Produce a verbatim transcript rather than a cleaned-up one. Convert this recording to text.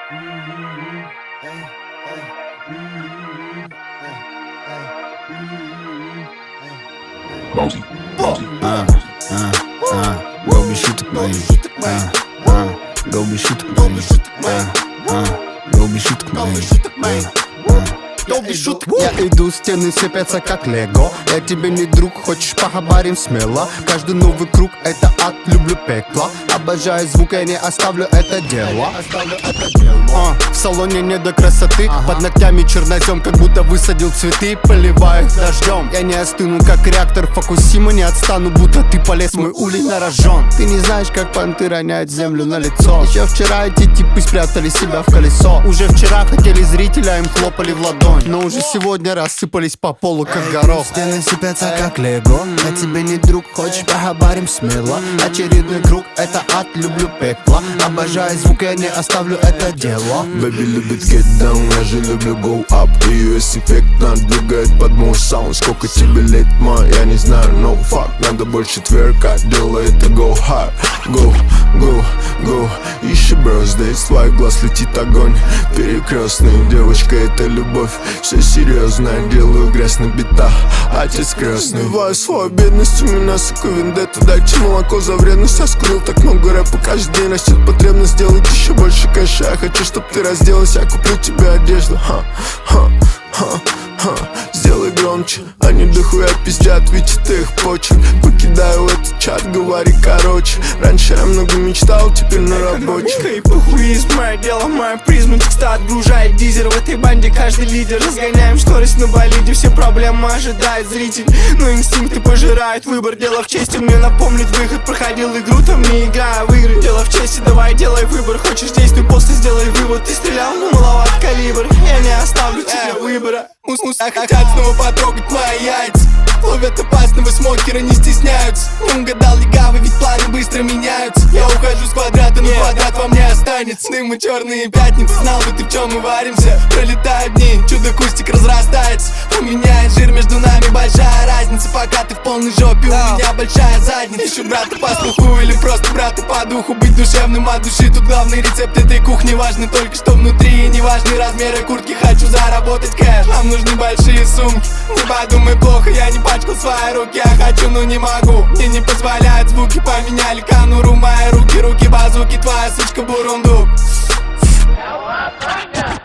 Bounty, bounty, uh, uh, uh, go be shooter, baby. Uh, uh, go be shooter, baby. Uh, uh, go be shooter, baby. Я иду, стены сыпятся как лего. Я тебе не друг, хочешь поговорим смело. Каждый новый круг это ад, люблю пекло. Обожаю звук, я не оставлю это дело. а, В салоне не до красоты, ага. Под ногтями чернозем, как будто высадил цветы. Поливаю их дождем. Я не остыну, как реактор Фукусима. Не отстану, будто ты полез, мой улей нарожен. Ты не знаешь, как понты роняют землю на лицо. Еще вчера эти типы спрятали себя в колесо. Уже вчера хотели зрителя, им хлопали в ладонь. Но уже сегодня рассыпались по полу, как горох. Стены сыпятся, как лего. Я тебе не друг, хочешь поговорим смело. Очередной круг, это ад, люблю пекло. Обожаю звук, я не оставлю это дело. Бэби любит get down, я же люблю go up. И ю эс эффект надвигает под мой саунд. Сколько тебе лет, ма, я не знаю, no fuck. Надо больше тверкать, делай это go hard. Go, go, go. Еще birthday, с твоих глаз летит огонь. Перекрестный, девочка, это любовь. Все серьезно, делаю грязь на битах. Отец крестный. Сбиваю свою бедность, у меня, сука, вендетта. Дайте молоко за вредность, я скурил так много рэпа. Каждый день растет потребность сделать еще больше кэша. Я хочу, чтоб ты разделась, я куплю тебе одежду. Ха, ха, ха, ха. Сделай громче, они дохуя пиздят, видят их почек. Покидаю этот чат, говори короче. Раньше я много мечтал, теперь на рабочем. И похуизм, мое дело, моя призма. Текста отгружает дизер, в этой банде каждый лидер. Разгоняем скорость на болиде, все проблемы ожидает зритель. Но инстинкты пожирают выбор, дело в чести. Мне напомнить выход, проходил игру, там не играя в игры. Дело в чести, давай делай выбор. Хочешь действуй, после сделай вывод. Ты стрелял, но маловат калибр. Я не оставлю тебе выбора. Мус-мус, а хотят снова потрогать мои яйца. Ловят опасного смокера, не стесняются. Не угадал легавый, ведь планы быстро меняются. Я ухожу с квадрата, но квадрат во мне останется. Дым и черные пятницы, знал бы ты, в чем мы варимся. Пролетают дни, чудо-кустик разрастается. Поменяет жир, между нами большая разница. Пока ты в полной жопе, у меня большая задница. Ищу брата по слуху или просто брата по духу. Быть душевным от души, тут главный рецепт этой кухни. Важный только что внутри, и не важны размеры куртки. Хочу заработать кэш, нам нужны большие сумки. Не подумай плохо, я не пачкал свои руки. Я хочу, но не могу, мне не позволяют звуки. Поменяли конуру, мои руки, руки базуки. Твоя сучка бурундук.